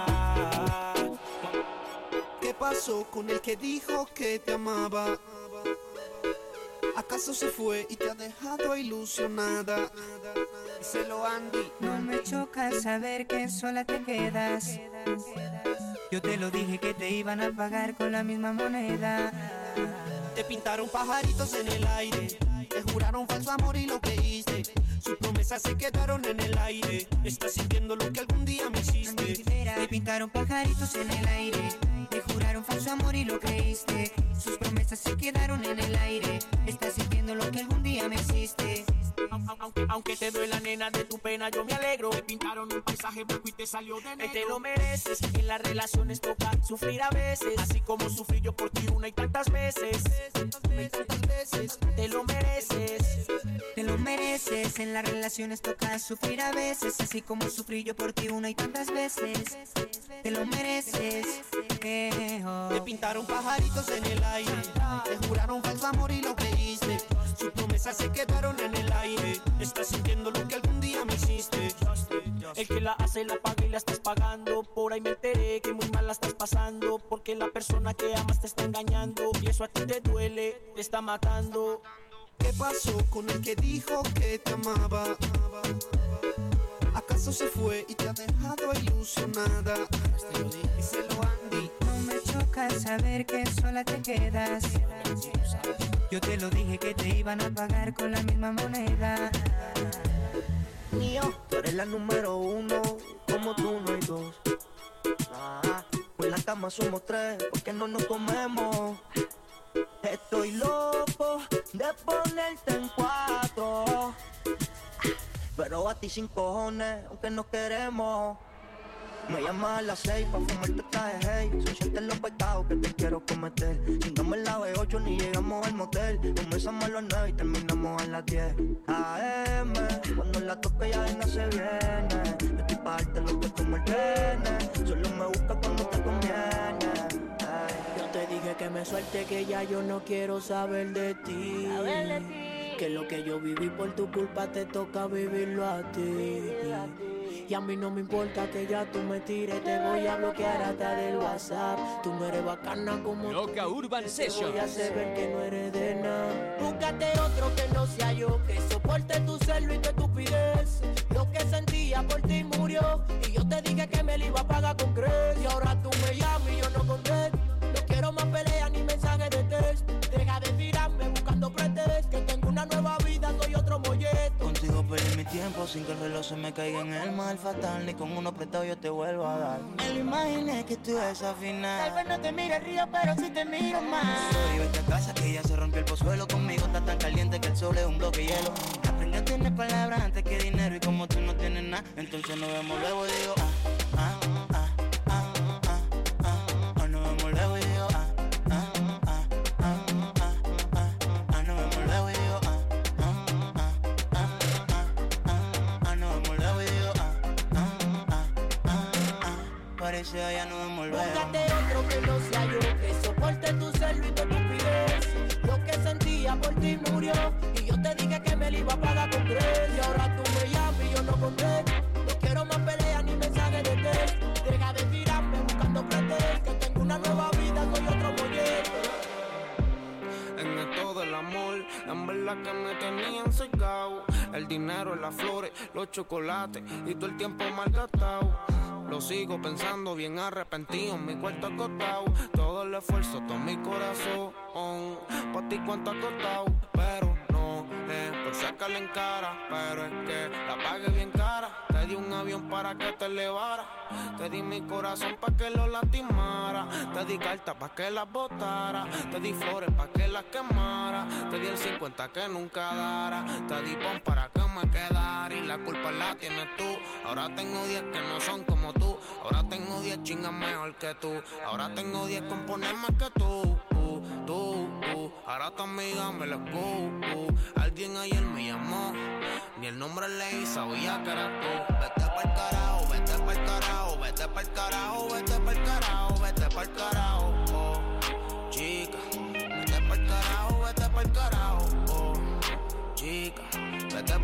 ¿Qué pasó con el que dijo que te amaba? ¿Acaso se fue y te ha dejado ilusionada? Díselo, Andy. No me choca saber que sola te quedas. Yo te lo dije que te iban a pagar con la misma moneda. Te pintaron pajaritos en el aire, te juraron falso amor y lo creíste. Sus promesas se quedaron en el aire. Estás sintiendo lo que algún día me hiciste. Te pintaron pajaritos en el aire, te juraron falso amor y lo creíste. Sus promesas se quedaron en el aire. Estás sintiendo lo que algún día me hiciste. Aunque te duela, nena, de tu pena yo me alegro. Te pintaron un paisaje blanco y te salió de negro. Te lo mereces, en las relaciones toca sufrir a veces, así como sufrí yo por ti una y tantas veces. Te lo mereces. Te lo mereces, en las relaciones toca sufrir a veces, así como sufrí yo por ti una y tantas veces. Te lo mereces. Te pintaron pajaritos en el aire, te juraron falso amor y lo creíste. Sus promesas se quedaron en el aire. Estás sintiendo lo que algún día me hiciste. El que la hace la paga y la estás pagando. Por ahí me enteré que muy mal la estás pasando, porque la persona que amas te está engañando. Y eso a ti te duele, te está matando. ¿Qué pasó con el que dijo que te amaba? ¿Acaso se fue y te ha dejado ilusionada? Díselo, Andy. No me choca saber que sola te quedas. Yo te lo dije que te iban a pagar con la misma moneda. Mío, tú eres la número uno, como tú no hay dos. Pues en la cama somos tres, porque no nos comemos. Estoy loco de ponerte en cuatro, pero a ti sin cojones, aunque no queremos. Me llamas a las 6 pa' fumarte traje, hey. Son 7 los pecados que te quiero cometer. Chingamos la B8 ni llegamos al motel. Comenzamos a las 9 y terminamos a las 10 AM. Cuando la toque ya venga se viene. Yo estoy pa' darte lo que como el tienes. Solo me busca cuando te conviene. Yo te dije que me suelte, que ya yo no quiero saber de ti. Que lo que yo viví por tu culpa te toca vivirlo a ti. Y a mí no me importa que ya tú me tires, te voy a bloquear hasta del WhatsApp. Tú no eres bacana como Loca Urban Sessions. Te voy a hacer ver que no eres de nada. Búscate otro que no sea yo, que soporte tu celo y tu estupidez. Lo que sentía por ti murió, y yo te dije que me lo iba a pagar con creces. Y ahora tú me llamas y yo no contesto. No quiero más peleas ni mensajes de texto. Deja de tirarme buscando pretextos, que tengo una nueva vida, soy otro molleto. Contigo perdí mi tiempo sin que el reloj se me caiga en el mal fatal. Ni con uno prestado yo te vuelvo a dar. Me lo imaginé que tú ibas a afinar. Tal vez no te mire el río, pero sí te miro más. Soy vete a casa que ya se rompió el pozuelo. Conmigo está tan caliente que el sol es un bloque de hielo. Aprendí a tener palabras antes que dinero. Y como tú no tienes nada, entonces nos vemos luego y digo nos vemos luego y digo nos vemos luego y digo nos vemos luego y digo parece ya nos vemos luego. Búscate otro que no sea yo, que soporte tu celo y tu estupidez. Lo que sentía por ti murió, y yo te dije que me lo iba a pagar con creces. Y ahora tú me llamas y yo no contesto. No quiero más peleas ni mensajes de texto. Deja de tirarme buscando pretextos, que tengo una nueva vida, soy otro molleto. En esto del amor, en verdad que me tenían secado. El dinero, las flores, los chocolates y todo el tiempo malgastado. Lo sigo pensando bien arrepentido en mi cuarto acostado. Todo el esfuerzo, todo mi corazón. Pa' ti cuánto ha costado, pero no es por sacarle en cara. Pero es que la pagué bien cara. Te di un avión para que te elevara. Te di mi corazón pa' que lo lastimara. Te di cartas pa' que las botara. Te di flores pa' que las quemara. Te di el 50 que nunca dara. Te di pon para que me quedara. Y la culpa la tienes tú. Ahora tengo 10 que no son como tú. Ahora tengo 10 chingas mejor que tú. Ahora tengo 10 componer más que tú. Ahora tu amiga me lo alguien ayer me llamó. Ni el nombre le hizo, sabía que eras tú. Vete pa'l carajo, vete pa'l carajo. Vete pa'l carajo, vete pa'l carajo. Vete pa'l carajo, chica.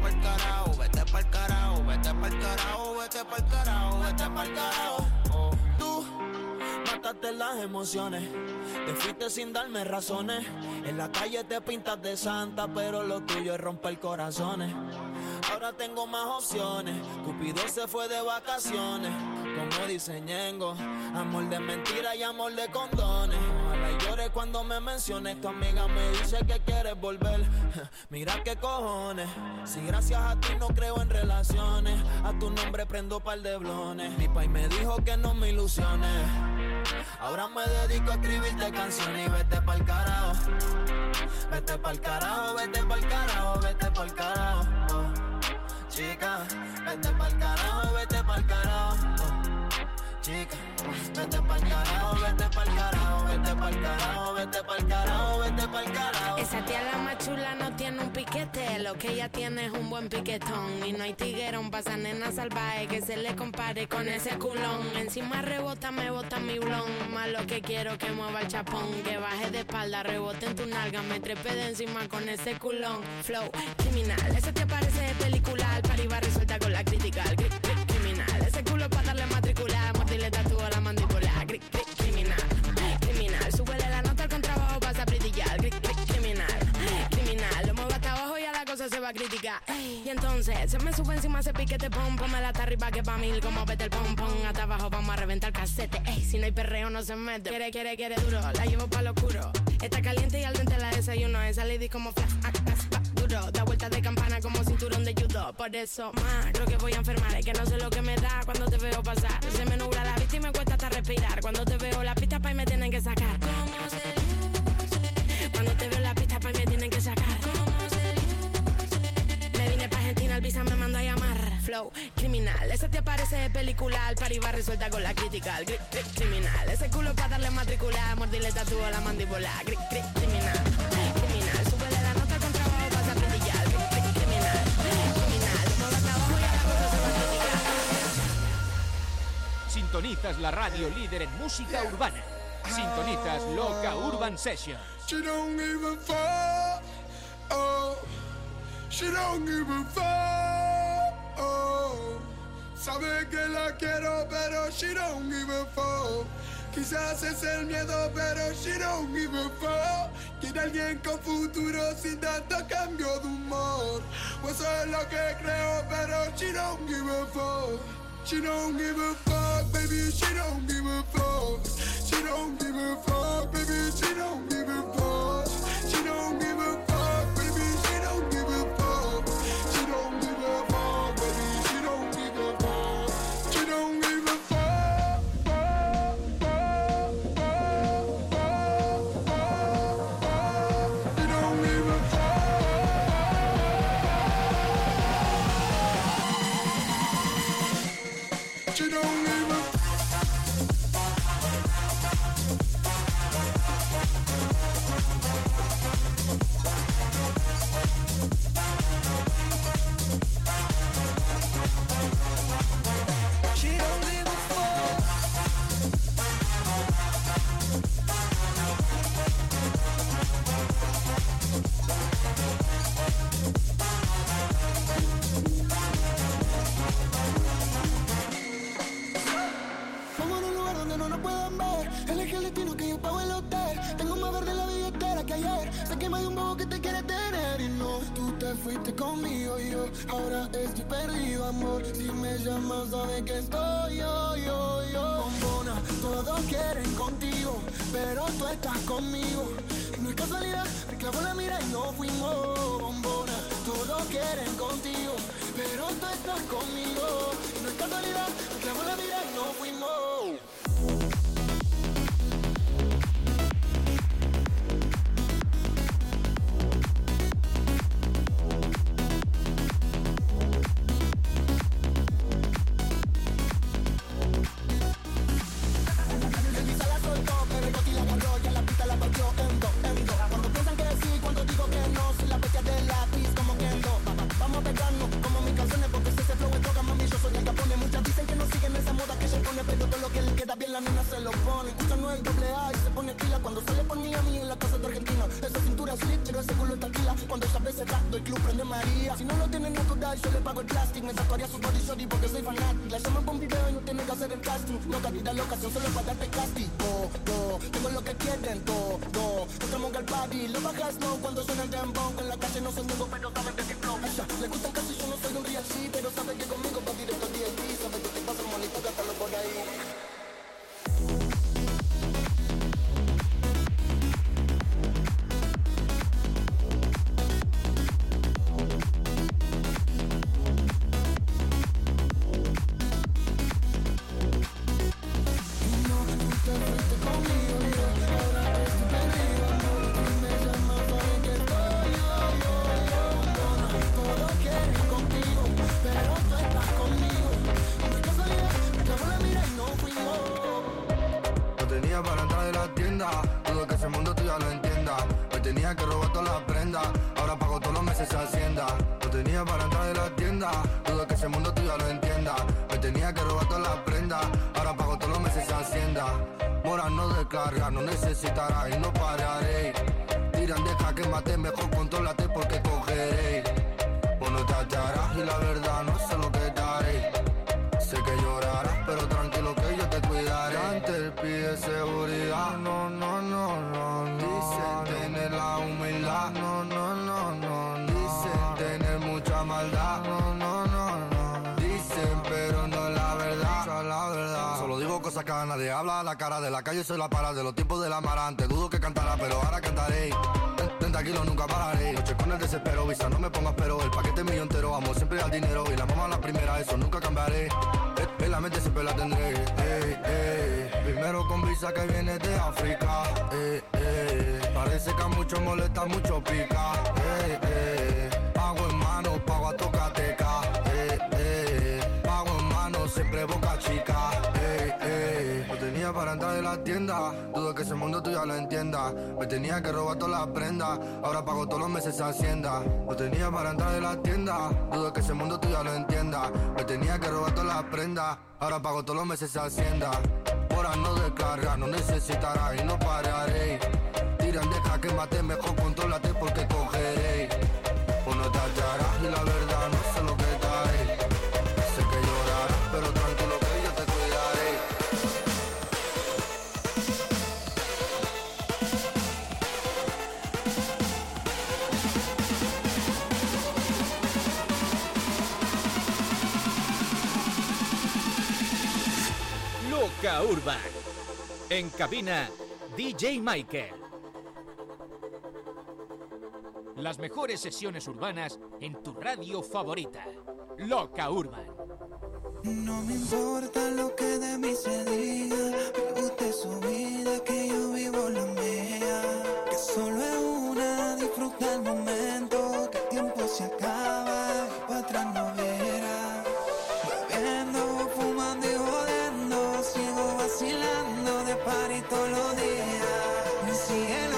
pa'l carajo, vete pa'l carajo, vete pa'l carajo, vete pa'l carajo, vete pa'l carajo. Tú mataste las emociones, te fuiste sin darme razones. En la calle te pintas de santa, pero lo tuyo es romper corazones. Ahora tengo más opciones, Cupido se fue de vacaciones. Como dice Ñengo, amor de mentira y amor de condones. Ojalá llores cuando me menciones, tu amiga me dice que quieres volver. Mira qué cojones, si gracias a ti no creo en relaciones, a tu nombre prendo par de blones. Mi pai me dijo que no me ilusiones, ahora me dedico a escribirte canciones. Y vete pa'l carajo, vete pa'l carajo, vete pa'l carajo, vete pa'l carajo. Chica, vete pa'l carajo, vete pa'l carajo. Chica, vete pa'l carajo, vete pa'l carajo, vete pa'l carajo, vete pa'l carajo, vete pa'l carajo. Esa tía la más chula no tiene un piquete, lo que ella tiene es un buen piquetón. Y no hay tiguerón pa' esa nena salvaje que se le compare con ese culón. Encima rebota, me bota mi blon, más lo que quiero que mueva el chapón. Que baje de espalda, rebote en tu nalga, me trepe de encima con ese culón. Flow criminal, ese te parece de película, al party va resuelta con la crítica. Criminal, ese culo pa' darle matricular, mordirle tatuó la mandíbula. Criminal, criminal, súbele la nota al contrabajo, vas a brillar. Criminal, criminal, lo muevo hasta abajo y a la cosa se va a criticar. Y entonces se me sube encima ese piquete pom, pómela hasta arriba que pa' mil como vete el pom pom. Hasta abajo vamos a reventar casete, si no hay perreo no se mete. Quiere duro, la llevo pa' lo oscuro. Está caliente y al dente la desayuno, esa lady como flash, duro. Da vueltas de campana como cinturón de judo. Por eso, creo que voy a enfermar, es que no sé lo que me da cuando te veo pasar. Se me nubla la vista y me cuesta hasta respirar. Cuando te veo la pista pa' y me tienen que sacar. Cuando te veo la pista pa' y me tienen que sacar. Me vine pa' Argentina, el visa me mandó a llamar. Flow criminal, ese te parece de película, al party va resuelta con la crítica. Criminal, ese culo pa' darle matricular, mordirle tatuó la mandíbula. Criminal, criminal, súbele la nota con trabajo, vas a brillar. Criminal, criminal, no va trabajo y a la cosa se va a criticar. Sintonizas la radio líder en música urbana. Sintonizas Loca Urban Sessions. She don't even fall, oh. She don't even fall, oh. Sabe que la quiero, pero she don't even fall. Quizás es el miedo, pero she don't even fall. Quiere alguien con futuro sin tanto cambio de humor. Pues eso es lo que creo, pero she don't give a fuck. She don't give a fuck, baby, she don't give a fuck. She don't give a fuck, baby, she don't give a fuck. She don't give a fuck, baby, she don't give a fuck. She don't give a fuck, baby, she don't give a fuck. She don't give a fuck, She don't give a fuck. She don't give a fuiste conmigo y yo ahora estoy perdido, amor. Si me llamas, sabes que estoy yo. Bombona, todos quieren contigo, pero tú estás conmigo. Y no es casualidad, te clavo la mira y no fuimos. Bombona, todos quieren contigo, pero tú estás conmigo. Y no es casualidad, te clavo la mira y no fuimos. La nena se lo pone, escucha no el doble A y se pone pila cuando sale por Miami en la casa de Argentina. Esa cintura es lit, pero ese culo está alquila. Cuando ella ve ese rato el club prende María. Si no lo tienes no tú y yo le pago el plástico. Me tatuaría su body shorty porque soy fanático. La llamo por un video y no tiene que hacer el casting. No cantidad la ocasión solo para darte casting. Tengo lo que quieren, todo. Entramos al party, lo bajas no cuando suena el dembow. En la calle no soy ninguno, pero saben de qué flow. Le gusta casi yo no soy un real sí, pero sabe que conmigo va directo al DLT. Sabe que te pasa el monito, gátalo por ahí. Que robó todas las prendas, ahora pago todos los meses Hacienda. No tenía para entrar de la tienda, dudo que ese mundo tú ya lo entiendas. Me tenía que robar todas las prendas, ahora pago todos los meses Hacienda. Mora no descarga, no necesitará y no pararé. Tiran, deja que mate, mejor contrólate porque cogeré. Vos no te hallarás y la verdad no sé lo que te haré. Sé que llorarás, pero tranquilo que yo te cuidaré. Antes pide seguridad, no. Dicen tener la humildad, no. Dicen tener mucha maldad, no. Dicen, pero no la verdad. Solo digo cosas que a nadie habla a la cara de la calle, soy la para de los tiempos del amarante. Dudo que cantará, pero ahora cantaré. 30 kilos nunca pararé. Noche con el desespero, visa, no me pongas pero. El paquete mío entero, amo siempre al dinero. Y la mamá la primera, eso nunca cambiaré. En la mente siempre la tendré. Primero con visa que viene de África. Parece que a muchos molesta, mucho pica. Pago en mano, pago a tocateca. Pago en mano, siempre boca chica. No tenía para entrar de la tienda, dudo que ese mundo tú ya lo entiendas. Me tenía que robar todas las prendas, ahora pago todos los meses Hacienda. No tenía para entrar de la tienda, dudo que ese mundo tú ya lo entiendas. Me tenía que robar todas las prendas, ahora pago todos los meses Hacienda. Ahora no descarga, no necesitará y no pararé. Tiran, deja que mate, mejor contrólate porque cogeré. Vos no te hallarás y la verdad no sé lo que te haré. Sé que llorarás, pero tranquilo que yo te cuidaré. Loca Urban. En cabina, DJ Michael. Las mejores sesiones urbanas en tu radio favorita. Loca Urban. No me importa lo que de mí se diga, me gusta su vida, que yo vivo la mía. Que solo es una, disfruta el momento, que el tiempo se acaba y para atrás no verá. Bebiendo, fumando y jodiendo, sigo vacilando de party todos los días. Mi cielo.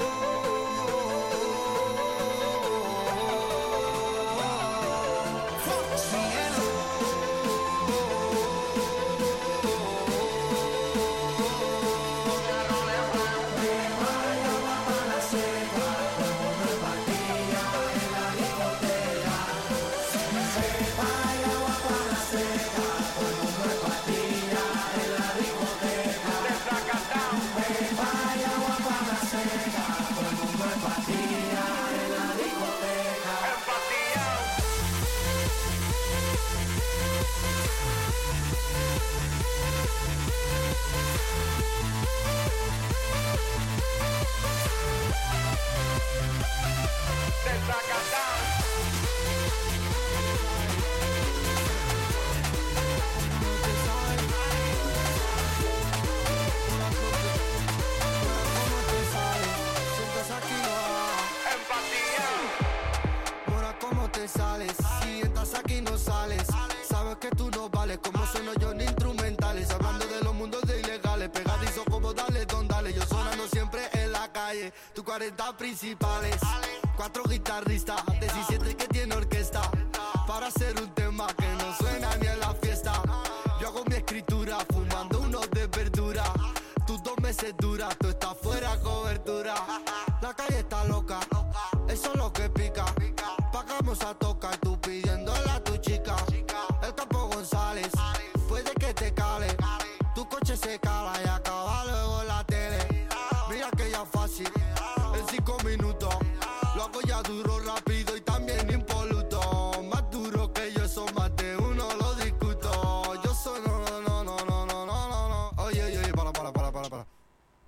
Como sueno yo en instrumentales, hablando de los mundos de ilegales, pegadizo como dale, don dale, yo sonando siempre en la calle, tus 40 principales, 4 guitarristas, 17 que tiene orquesta, para hacer un tema que no suena ni en la fiesta, yo hago mi escritura, fumando unos de verdura, tus 2 meses duras, tú estás fuera cobertura, la calle está loca, eso es lo que pica, pagamos a tocar, tú pidiendo la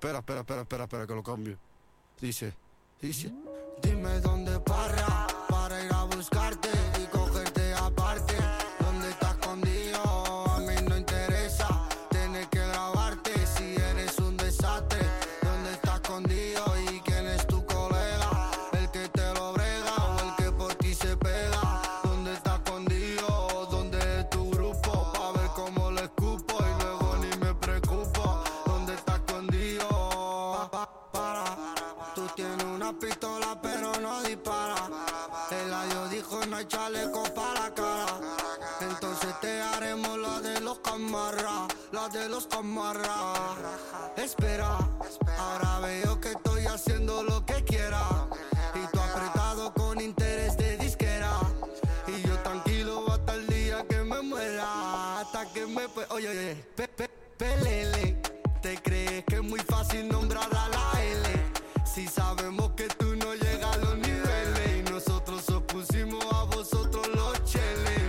Espera, que lo cambio. Dice. Dime dónde para ir a buscarte y cogerte aparte. ¿Dónde estás escondido? A mí no interesa tener que grabarte si eres un desastre. ¿Dónde estás escondido y quién es tu colega? El que te lo brega o el que por ti se pega. ¿Dónde estás escondido? ¿Dónde es tu grupo? Pa' ver cómo le escupo y luego ni me preocupo. ¿Dónde estás escondido? Tú tienes una pistola pero no dispara. El ayo dijo no hay chaleco para la cara. Entonces te haremos la de los camarras. Espera, ahora veo que estoy haciendo lo que quiera. Y tú apretado con interés de disquera. Y yo tranquilo hasta el día que me muera. Hasta que me... Oye, pelele. ¿Te crees que es muy fácil nombrar a la L? Si sabemos